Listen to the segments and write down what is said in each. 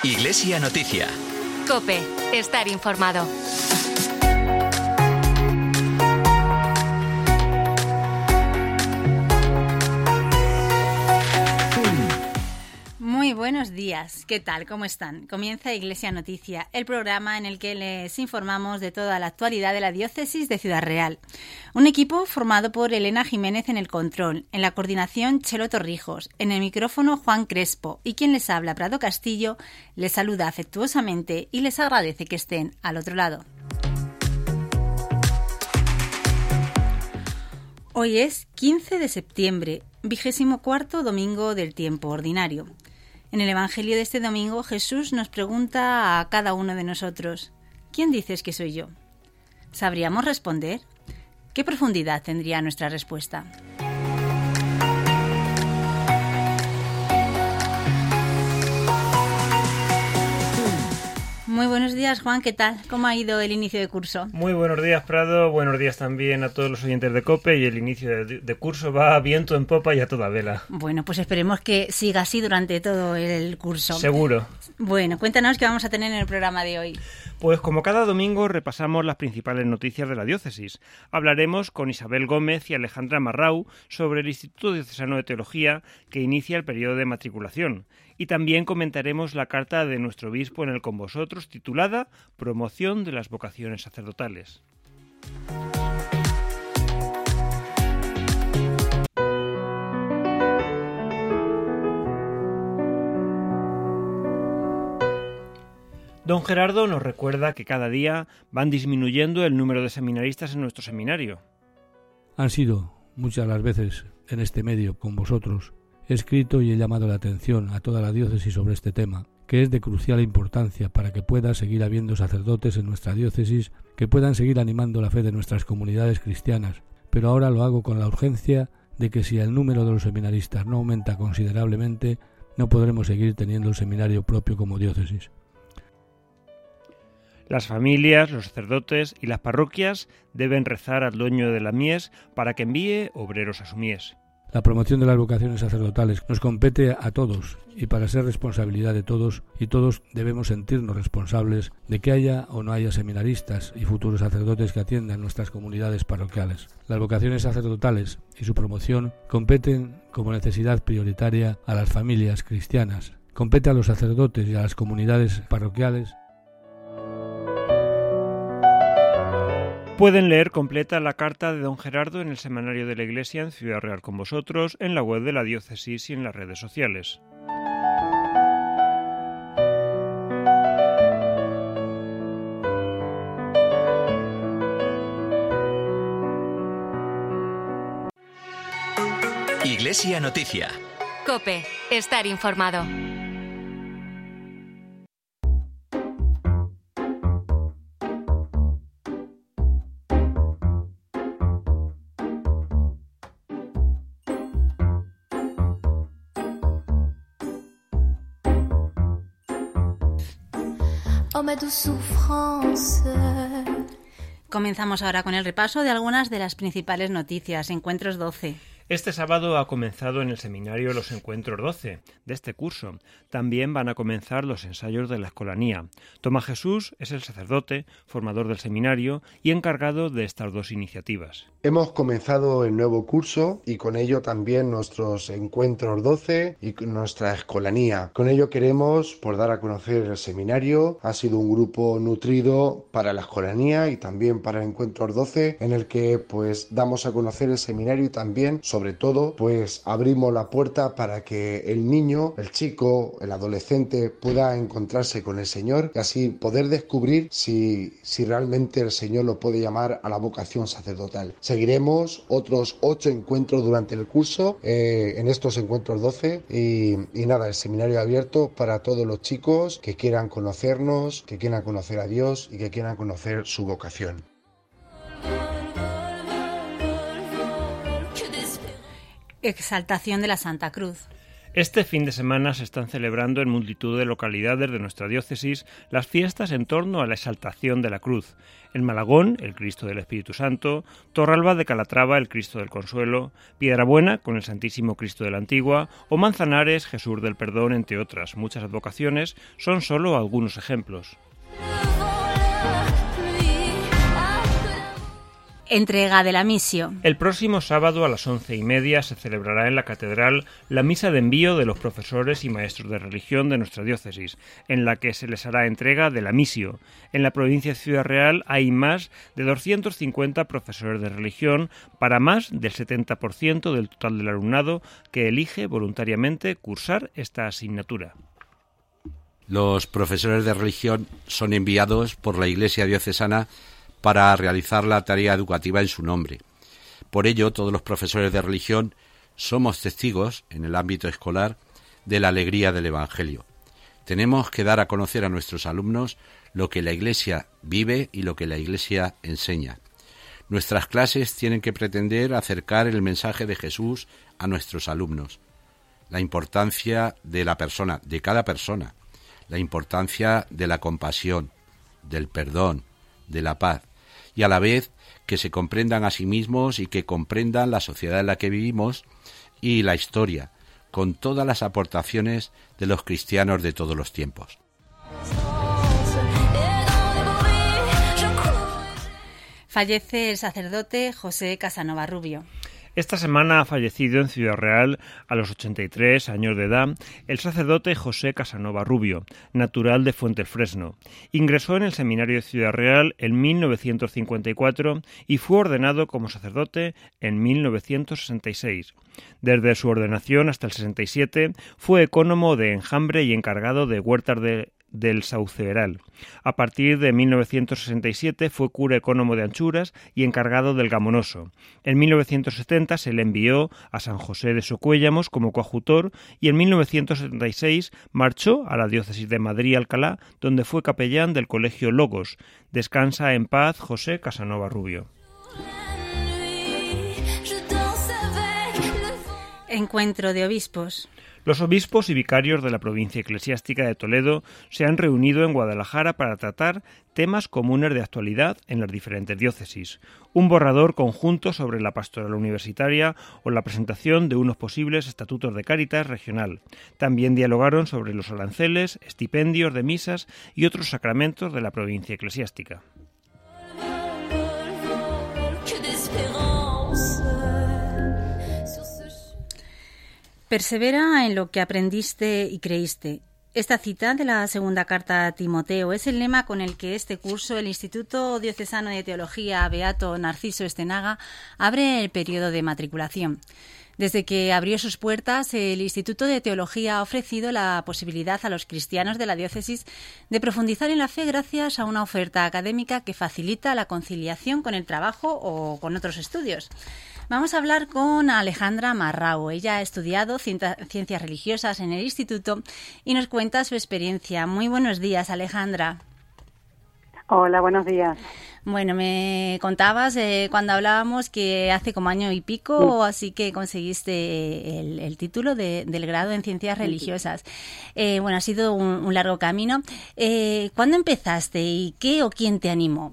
Iglesia Noticia. COPE. Estar informado. Muy buenos días. ¿Qué tal? ¿Cómo están? Comienza Iglesia Noticia, el programa en el que les informamos de toda la actualidad de la diócesis de Ciudad Real. Un equipo formado por Elena Jiménez en el control, en la coordinación Chelo Torrijos, en el micrófono Juan Crespo y quien les habla, Prado Castillo, les saluda afectuosamente y les agradece que estén al otro lado. Hoy es 15 de septiembre, 24º domingo del tiempo ordinario. En el Evangelio de este domingo, Jesús nos pregunta a cada uno de nosotros: ¿quién dices que soy yo? ¿Sabríamos responder? ¿Qué profundidad tendría nuestra respuesta? Muy buenos días, Juan, ¿qué tal? ¿Cómo ha ido el inicio de curso? Muy buenos días, Prado, buenos días también a todos los oyentes de COPE, y el inicio de curso va a viento en popa y a toda vela. Bueno, pues esperemos que siga así durante todo el curso. Seguro. Bueno, cuéntanos qué vamos a tener en el programa de hoy. Pues como cada domingo repasamos las principales noticias de la diócesis. Hablaremos con Isabel Gómez y Alejandra Marrau sobre el Instituto Diocesano de Teología que inicia el periodo de matriculación. Y también comentaremos la carta de nuestro obispo en el Con Vosotros titulada Promoción de las vocaciones sacerdotales. Don Gerardo nos recuerda que cada día van disminuyendo el número de seminaristas en nuestro seminario. Han sido muchas las veces en este medio con vosotros. He escrito y he llamado la atención a toda la diócesis sobre este tema, que es de crucial importancia para que pueda seguir habiendo sacerdotes en nuestra diócesis que puedan seguir animando la fe de nuestras comunidades cristianas, pero ahora lo hago con la urgencia de que si el número de los seminaristas no aumenta considerablemente, no podremos seguir teniendo el seminario propio como diócesis. Las familias, los sacerdotes y las parroquias deben rezar al dueño de la mies para que envíe obreros a su mies. La promoción de las vocaciones sacerdotales nos compete a todos y para ser responsabilidad de todos, y todos debemos sentirnos responsables de que haya o no haya seminaristas y futuros sacerdotes que atiendan nuestras comunidades parroquiales. Las vocaciones sacerdotales y su promoción competen como necesidad prioritaria a las familias cristianas, compete a los sacerdotes y a las comunidades parroquiales. Pueden leer completa la carta de don Gerardo en el Semanario de la Iglesia en Ciudad Real con Vosotros, en la web de la diócesis y en las redes sociales. Iglesia Noticia. COPE. Estar informado. Comenzamos ahora con el repaso de algunas de las principales noticias. Encuentros 12. Este sábado ha comenzado en el seminario los Encuentros 12 de este curso. También van a comenzar los ensayos de la escolanía. Tomás Jesús es el sacerdote, formador del seminario y encargado de estas dos iniciativas. Hemos comenzado el nuevo curso y con ello también nuestros Encuentros 12 y nuestra escolanía. Con ello queremos por dar a conocer el seminario. Ha sido un grupo nutrido para la escolanía y también para Encuentros 12, en el que pues damos a conocer el seminario y también sobre todo, pues abrimos la puerta para que el niño, el chico, el adolescente pueda encontrarse con el Señor y así poder descubrir si realmente el Señor lo puede llamar a la vocación sacerdotal. Seguiremos otros 8 encuentros durante el curso, en estos Encuentros 12 y nada, el seminario abierto para todos los chicos que quieran conocernos, que quieran conocer a Dios y que quieran conocer su vocación. Exaltación de la Santa Cruz. Este fin de semana se están celebrando en multitud de localidades de nuestra diócesis las fiestas en torno a la exaltación de la cruz. En Malagón, el Cristo del Espíritu Santo; Torralba de Calatrava, el Cristo del Consuelo; Piedrabuena, con el Santísimo Cristo de la Antigua; o Manzanares, Jesús del Perdón, entre otras muchas advocaciones, son solo algunos ejemplos. Entrega de la Missio. El próximo sábado a las 11:30 se celebrará en la Catedral la misa de envío de los profesores y maestros de religión de nuestra diócesis, en la que se les hará entrega de la Missio. En la provincia de Ciudad Real hay más de 250 profesores de religión para más del 70% del total del alumnado que elige voluntariamente cursar esta asignatura. Los profesores de religión son enviados por la Iglesia diocesana para realizar la tarea educativa en su nombre. Por ello, todos los profesores de religión somos testigos, en el ámbito escolar, de la alegría del Evangelio. Tenemos que dar a conocer a nuestros alumnos lo que la Iglesia vive y lo que la Iglesia enseña. Nuestras clases tienen que pretender acercar el mensaje de Jesús a nuestros alumnos. La importancia de la persona, de cada persona, la importancia de la compasión, del perdón, de la paz, y a la vez que se comprendan a sí mismos y que comprendan la sociedad en la que vivimos y la historia, con todas las aportaciones de los cristianos de todos los tiempos. Fallece el sacerdote José Casanova Rubio. Esta semana ha fallecido en Ciudad Real, a los 83 años de edad, el sacerdote José Casanova Rubio, natural de Fuentelfresno. Ingresó en el seminario de Ciudad Real en 1954 y fue ordenado como sacerdote en 1966. Desde su ordenación hasta el 67 fue ecónomo de Enjambre y encargado de huertas del Sauceral. A partir de 1967 fue cura ecónomo de Anchuras y encargado del Gamonoso. En 1970 se le envió a San José de Socuéllamos como coadjutor y en 1976 marchó a la diócesis de Madrid-Alcalá, donde fue capellán del colegio Logos. Descansa en paz José Casanova Rubio. Encuentro de obispos. Los obispos y vicarios de la provincia eclesiástica de Toledo se han reunido en Guadalajara para tratar temas comunes de actualidad en las diferentes diócesis, un borrador conjunto sobre la pastoral universitaria o la presentación de unos posibles estatutos de Cáritas regional. También dialogaron sobre los aranceles, estipendios de misas y otros sacramentos de la provincia eclesiástica. Persevera en lo que aprendiste y creíste. Esta cita de la segunda carta a Timoteo es el lema con el que este curso el Instituto Diocesano de Teología Beato Narciso Estenaga abre el periodo de matriculación. Desde que abrió sus puertas, el Instituto de Teología ha ofrecido la posibilidad a los cristianos de la diócesis de profundizar en la fe gracias a una oferta académica que facilita la conciliación con el trabajo o con otros estudios. Vamos a hablar con Alejandra Marrau. Ella ha estudiado ciencias religiosas en el instituto y nos cuenta su experiencia. Muy buenos días, Alejandra. Hola, buenos días. Bueno, me contabas cuando hablábamos que hace como año y pico, así que conseguiste el título del grado en ciencias religiosas. Bueno, ha sido un largo camino. ¿Cuándo empezaste y qué o quién te animó?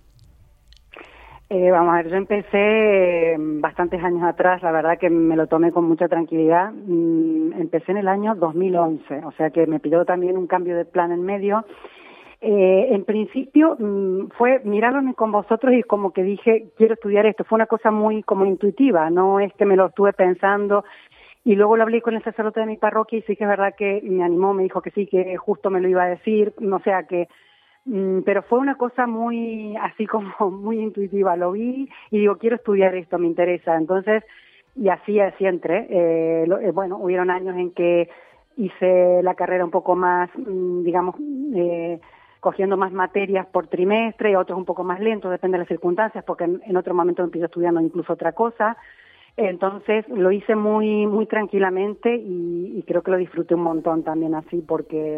Vamos a ver, yo empecé bastantes años atrás, la verdad que me lo tomé con mucha tranquilidad. Empecé en el año 2011, o sea que me pidió también un cambio de plan en medio. En principio fue mirarme con vosotros y como que dije, quiero estudiar esto. Fue una cosa muy como intuitiva, no es que me lo estuve pensando. Y luego lo hablé con el sacerdote de mi parroquia y sí que es verdad que me animó, me dijo que sí, que justo me lo iba a decir, o sea que... pero fue una cosa muy, así como muy intuitiva, lo vi y digo, quiero estudiar esto, me interesa. Entonces, y así entré. Bueno, hubieron años en que hice la carrera un poco más, digamos, cogiendo más materias por trimestre y otros un poco más lentos, depende de las circunstancias, porque en otro momento empiezo estudiando incluso otra cosa. Entonces lo hice muy muy tranquilamente y creo que lo disfruté un montón también así, porque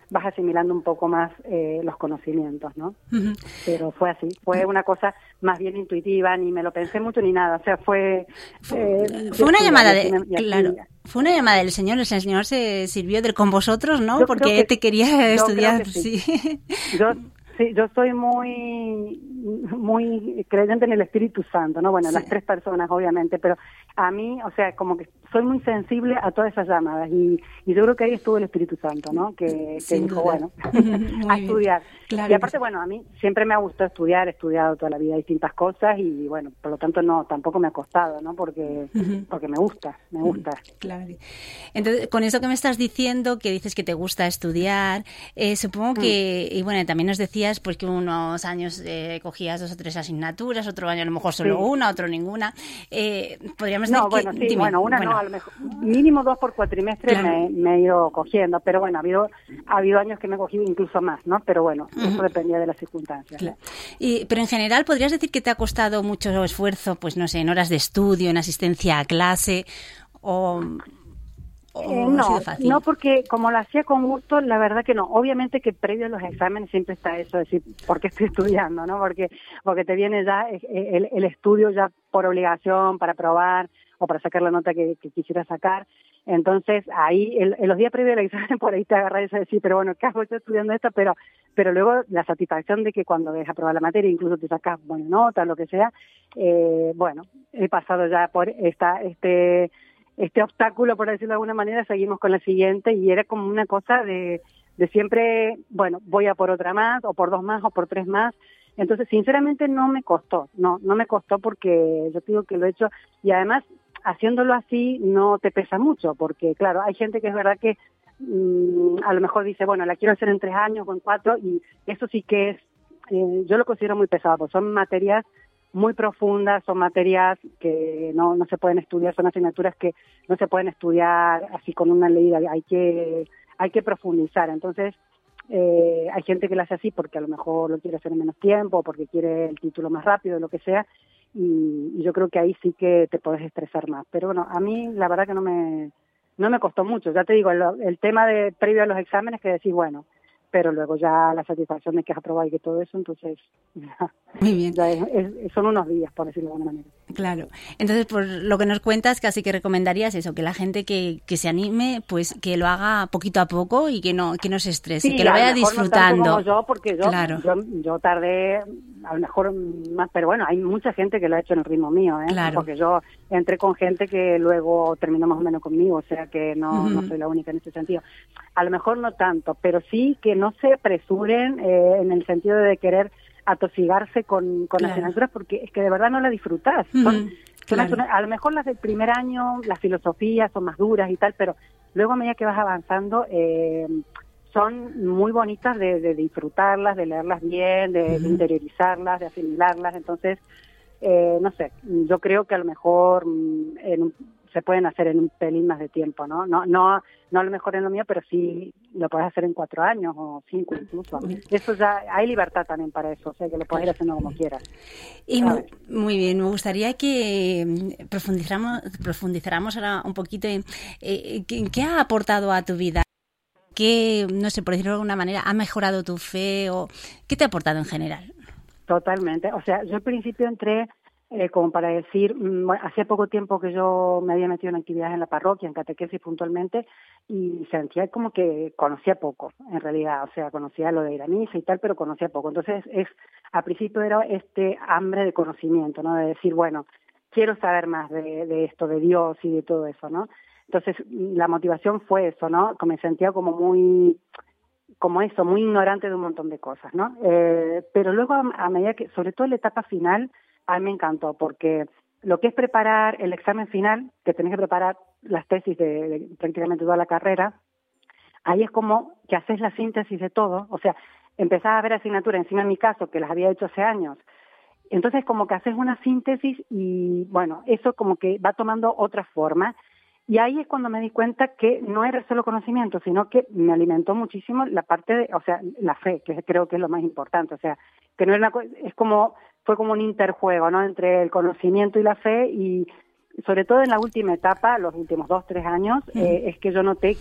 vas asimilando un poco más los conocimientos, ¿no? Pero fue así, fue una cosa más bien intuitiva, ni me lo pensé mucho ni nada, o sea, fue una llamada fue una llamada del Señor. El Señor se sirvió con vosotros, ¿no? Porque te quería estudiar. Sí. Yo soy muy creyente en el Espíritu Santo, ¿no? Bueno, las tres personas, obviamente, pero a mí, o sea, como que soy muy sensible a todas esas llamadas y yo creo que ahí estuvo el Espíritu Santo, ¿no? Que dijo, bueno, a estudiar. Claro, y aparte, bueno, a mí siempre me ha gustado estudiar, he estudiado toda la vida distintas cosas y, bueno, por lo tanto tampoco me ha costado, ¿no? Porque me gusta. Claro. Entonces, con eso que me estás diciendo, que dices que te gusta estudiar, supongo que, y bueno, también nos decías pues que unos años cogías 2 o 3 asignaturas, otro año a lo mejor solo una, otro ninguna. Podríamos decir no, a lo mejor mínimo 2 por cuatrimestre. Claro. me he ido cogiendo, pero bueno, ha habido años que me he cogido incluso más, ¿no? Pero bueno, eso dependía de las circunstancias. Claro. Pero en general, ¿podrías decir que te ha costado mucho esfuerzo, pues no sé, en horas de estudio, en asistencia a clase, o ha sido fácil? No, porque como lo hacía con gusto, la verdad que no. Obviamente que previo a los exámenes siempre está eso, decir, ¿por qué estoy estudiando, no? Porque te viene ya el estudio ya por obligación, para probar o para sacar la nota que quisiera sacar. Entonces, ahí, en los días previos al examen, por ahí te agarras y decir, pero bueno, ¿qué hago yo estudiando esto? Pero luego la satisfacción de que cuando dejas aprobar la materia, incluso te sacas buena nota, lo que sea, bueno, he pasado ya por este obstáculo, por decirlo de alguna manera, seguimos con la siguiente y era como una cosa de siempre, bueno, voy a por otra más, o por 2 más, o por 3 más. Entonces, sinceramente, no me costó porque yo te digo que lo he hecho y además, haciéndolo así no te pesa mucho, porque claro, hay gente que es verdad que a lo mejor dice, bueno, la quiero hacer en 3 años o en 4 y eso sí que es, yo lo considero muy pesado, porque son materias muy profundas, son materias que no se pueden estudiar, son asignaturas que no se pueden estudiar así con una leída, hay que profundizar. Entonces, hay gente que lo hace así porque a lo mejor lo quiere hacer en menos tiempo, porque quiere el título más rápido, lo que sea, y yo creo que ahí sí que te puedes estresar más. Pero bueno, a mí la verdad que no me costó mucho. Ya te digo, el tema de previo a los exámenes que decís, bueno, pero luego ya la satisfacción de que has aprobado y que todo eso, entonces muy bien. Ya son unos días, por decirlo de alguna manera. Claro. Entonces, por lo que nos cuentas, casi que recomendarías eso, que la gente que se anime, pues que lo haga poquito a poco y que no se estrese, que lo vaya disfrutando. No tanto como yo, porque yo tardé a lo mejor más, pero bueno, hay mucha gente que lo ha hecho en el ritmo mío, ¿eh? Claro. Porque yo entré con gente que luego terminó más o menos conmigo, o sea que no soy la única en ese sentido. A lo mejor no tanto, pero sí que no se apresuren en el sentido de querer atosigarse con las asignaturas, porque es que de verdad no la disfrutás. A lo mejor las del primer año, las filosofías son más duras y tal, pero luego a medida que vas avanzando son muy bonitas de disfrutarlas, de leerlas bien, de interiorizarlas, de asimilarlas. Entonces, no sé, yo creo que a lo mejor se pueden hacer en un pelín más de tiempo, ¿no? No a lo mejor en lo mío, pero sí lo puedes hacer en 4 años o 5 incluso. Eso ya, hay libertad también para eso, o sea que lo puedes ir haciendo como quieras. Y muy bien, me gustaría que profundizáramos ahora un poquito en qué ha aportado a tu vida. ¿Qué, no sé, por decirlo de alguna manera, ha mejorado tu fe o qué te ha aportado en general? Totalmente. O sea, yo al principio entré como para decir, hacía poco tiempo que yo me había metido en actividades en la parroquia, en catequesis puntualmente, y sentía como que conocía poco, en realidad. O sea, conocía lo de ir a misa y tal, pero conocía poco. Entonces, al principio era este hambre de conocimiento, ¿no? De decir, bueno, quiero saber más de esto, de Dios y de todo eso, ¿no? Entonces, la motivación fue eso, ¿no? Que me sentía muy ignorante de un montón de cosas, ¿no? Pero luego, a medida que, sobre todo en la etapa final, a mí me encantó, porque lo que es preparar el examen final, que tenés que preparar las tesis de prácticamente toda la carrera, ahí es como que haces la síntesis de todo, o sea, empezás a ver asignaturas, encima en mi caso, que las había hecho hace años, entonces como que haces una síntesis y, bueno, eso como que va tomando otra forma. Y ahí es cuando me di cuenta que no era solo conocimiento, sino que me alimentó muchísimo la parte o sea, la fe, que creo que es lo más importante. O sea, que no era fue como un interjuego, ¿no? Entre el conocimiento y la fe, y sobre todo en la última etapa, los últimos 2-3 años, es que yo noté que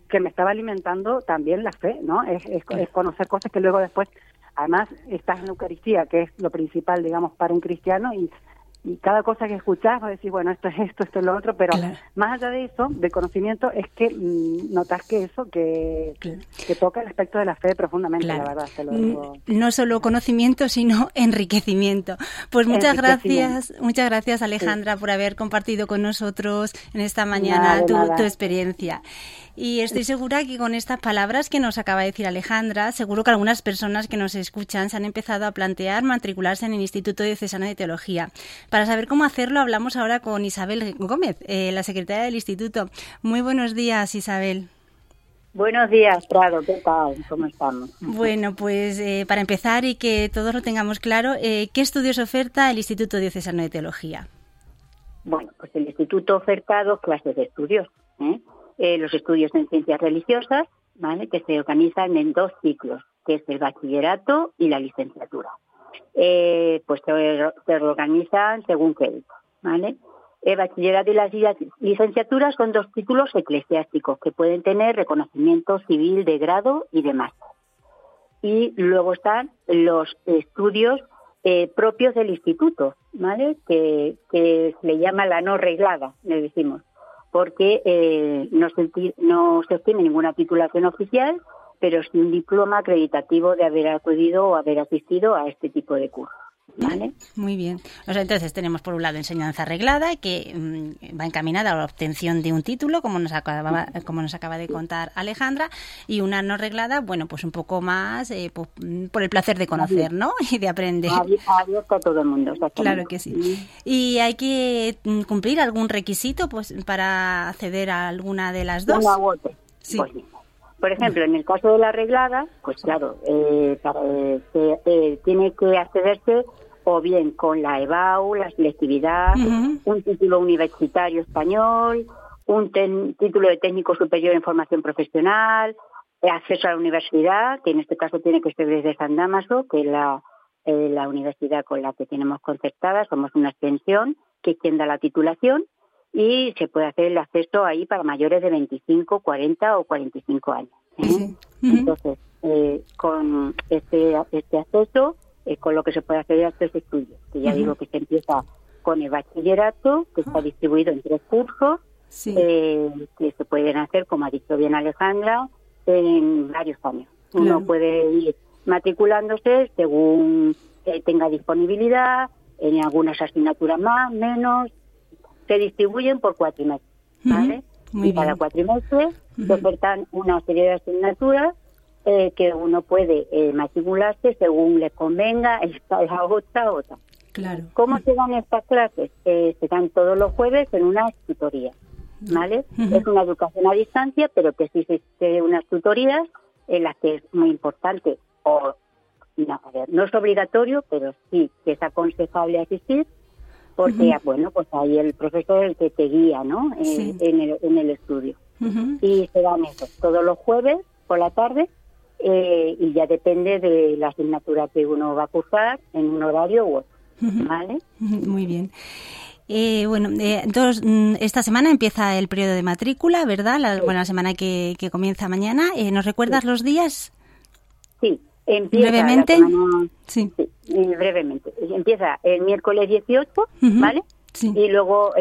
que me estaba alimentando también la fe, ¿no? Es conocer cosas que luego después, además, estás en la Eucaristía, que es lo principal, digamos, para un cristiano, y cada cosa que escuchás vas a decir, bueno, esto es lo otro, pero claro, más allá de eso, de conocimiento, es que notas que eso, que toca el aspecto de la fe profundamente, claro, la verdad. Te lo digo. No solo conocimiento, sino enriquecimiento. Pues muchas gracias Alejandra, por haber compartido con nosotros en esta mañana tu experiencia. Y estoy segura que con estas palabras que nos acaba de decir Alejandra, seguro que algunas personas que nos escuchan se han empezado a plantear matricularse en el Instituto Diocesano de Teología. Para saber cómo hacerlo, hablamos ahora con Isabel Gómez, la secretaria del Instituto. Muy buenos días, Isabel. Buenos días, Prado. ¿Qué tal? ¿Cómo estamos? Bueno, pues para empezar y que todos lo tengamos claro, ¿qué estudios oferta el Instituto Diocesano de Teología? Bueno, pues el Instituto oferta 2 clases de estudios, los estudios en ciencias religiosas, ¿vale?, que se organizan en 2 ciclos, que es el bachillerato y la licenciatura. Pues se organizan según crédito, ¿vale? El bachillerato y las licenciaturas son 2 títulos eclesiásticos que pueden tener reconocimiento civil de grado y de máster. Y luego están los estudios propios del instituto, ¿vale?, que se le llama la no reglada, le decimos, porque no se obtiene ninguna titulación oficial, pero sí un diploma acreditativo de haber acudido o haber asistido a este tipo de cursos, ¿vale? Muy bien. O sea, entonces tenemos por un lado enseñanza reglada, que va encaminada a la obtención de un título, como nos acaba de contar Alejandra, y una no reglada, bueno, pues un poco más por el placer de conocer, ¿no?, y de aprender. Abierto a todo el mundo. Claro que sí. ¿Y hay que cumplir algún requisito pues para acceder a alguna de las 2? Una u otra. Sí. Pues, por ejemplo, en el caso de la reglada, pues claro, tiene que accederse o bien con la EBAU, la selectividad, un título universitario español, un título de técnico superior en formación profesional, acceso a la universidad, que en este caso tiene que ser desde San Dámaso, que es la universidad con la que tenemos concertada, somos una extensión, que es quien da la titulación, y se puede hacer el acceso ahí para mayores de 25, 40 o 45 años. Entonces, con este acceso es con lo que se puede hacer a 3 estudios, que ya digo que se empieza con el bachillerato, que está distribuido en 3 cursos, que se pueden hacer, como ha dicho bien Alejandra, en varios años. Uno puede ir matriculándose según tenga disponibilidad, en algunas asignaturas más, menos. Se distribuyen por cuatrimestres, ¿vale? Y cada cuatrimestre se ofertan una serie de asignaturas que uno puede matricularse según le convenga, esta es otra. Claro. ¿Cómo se dan estas clases? Se dan todos los jueves en unas tutorías, ¿vale? Es una educación a distancia, pero que sí existe unas tutorías en las que es muy importante, no es obligatorio, pero sí que es aconsejable asistir, porque, bueno, pues ahí el profesor es el que te guía, ¿no?, en el estudio. Y se dan eso todos los jueves por la tarde, y ya depende de la asignatura que uno va a cursar en un horario u otro, ¿vale? Muy bien. Entonces, esta semana empieza el periodo de matrícula, ¿verdad? La semana que comienza mañana. ¿Nos recuerdas los días? Sí. Empieza brevemente. Brevemente. Empieza el miércoles 18, ¿vale? Sí. Y luego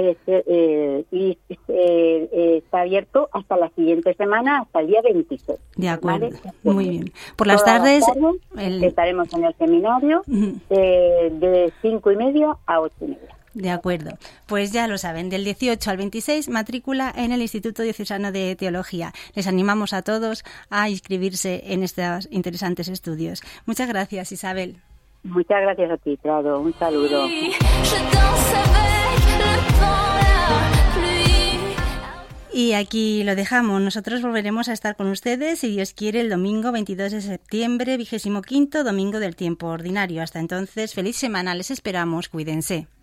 está abierto hasta la siguiente semana, hasta el día 26. De acuerdo, ¿vale? Muy bien. Por las tardes estaremos en el seminario de 5:30 a 8:30. De acuerdo. Pues ya lo saben, del 18 al 26 matrícula en el Instituto Diocesano de Teología. Les animamos a todos a inscribirse en estos interesantes estudios. Muchas gracias, Isabel. Muchas gracias a ti, Prado. Un saludo. Y aquí lo dejamos. Nosotros volveremos a estar con ustedes, si Dios quiere, el domingo 22 de septiembre, 25º domingo del tiempo ordinario. Hasta entonces, feliz semana. Les esperamos. Cuídense.